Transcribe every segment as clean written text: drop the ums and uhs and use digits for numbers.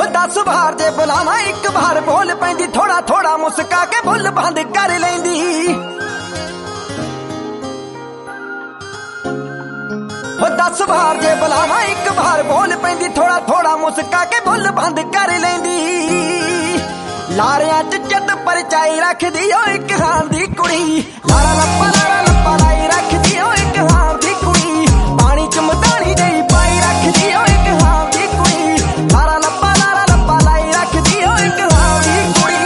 10 बार जे बुलावा एक बार बोल पैंदी, थोड़ा थोड़ा मुस्का के बुल बंद कर लैंदी। हो 10 बार जे बुलावा एक बार बोल पैंदी, थोड़ा थोड़ा मुस्का के बुल बंद कर लैंदी। लारियां च चित परचाई रखदी ओ एक हां दी कुड़ी, लारा लप्पा लाई रखदी ओ एक हां दी कुड़ी। पानी च मदानी जई पाई रखदी ओ एक हां दी कुड़ी, लारा लप्पा लाई रखदी ओ एक हां दी कुड़ी।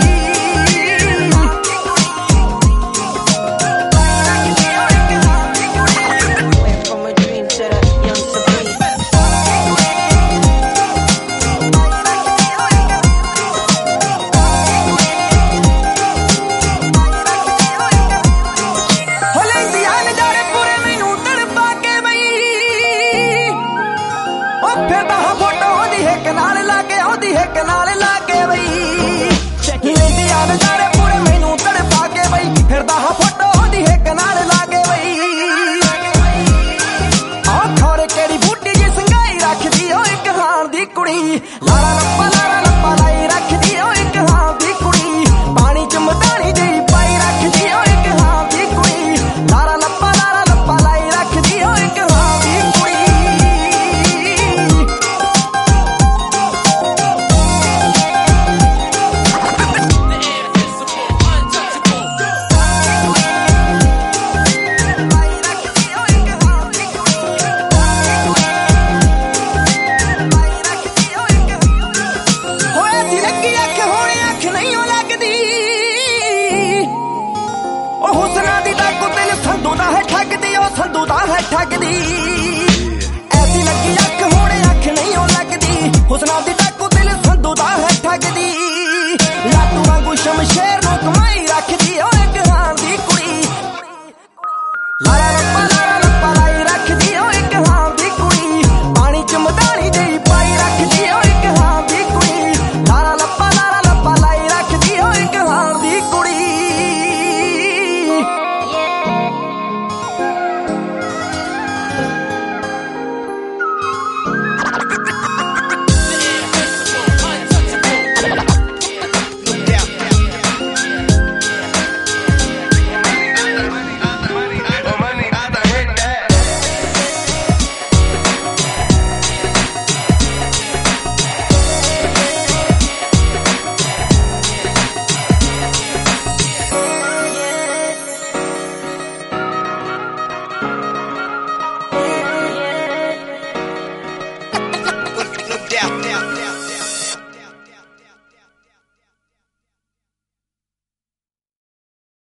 फिरदा हा फोटो ओदी हिक नाल लाके, ओदी हिक नाल लाके बई लेंदी आ नजारे पूरे मैनू तड़पा के बई। फिरदा हा फोटो ओदी हिक नाल लाके बई, आ खौरे केड़ी बूटी जी संगाई रखदी ओ एक हां दी कुड़ी, लारा लप्पा लाई रखदी ओ एक हां दी कुड़ी। पानी च मदानी जी पाई रखदी ओ एक हां दी कुड़ी, लारा लप्पा लाई रखदी ओ एक हां दी कुड़ी। संधू दा है ठगदी, ऐसी लगी अख होने अख नहीं हो लगदी। हुस्ना दी डाकू दिल संधू दा है ठगदी, लाटू वांगू शमशेर